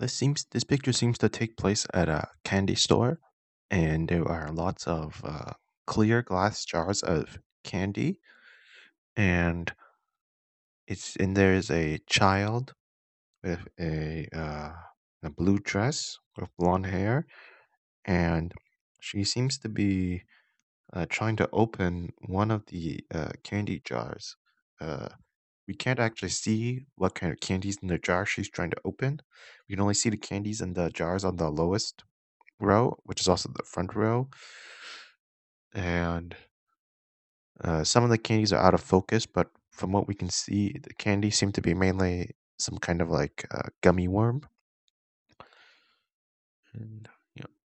This picture seems to take place at a candy store, and there are lots of clear glass jars of candy, and there is a child with a blue dress with blonde hair, and she seems to be trying to open one of the candy jars. Uh, we can't actually see what kind of candies in the jar she's trying to open. We can only see the candies in the jars on the lowest row, which is also the front row. And some of the candies are out of focus, but from what we can see, the candies seem to be mainly some kind of like gummy worm. And yeah.